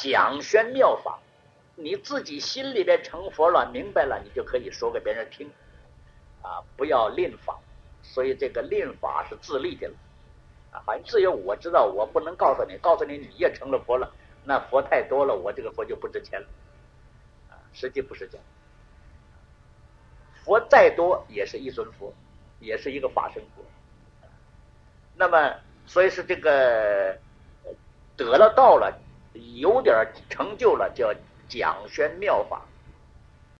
讲宣妙法，你自己心里边成佛了，明白了，你就可以说给别人听啊，不要吝法。所以这个吝法是自利的了啊，好像只有我知道，我不能告诉你，告诉你你也成了佛了，那佛太多了，我这个佛就不值钱了啊，实际不是这样。佛再多也是一尊佛，也是一个法身佛。那么所以是这个得了道了，有点成就了，叫讲宣妙法。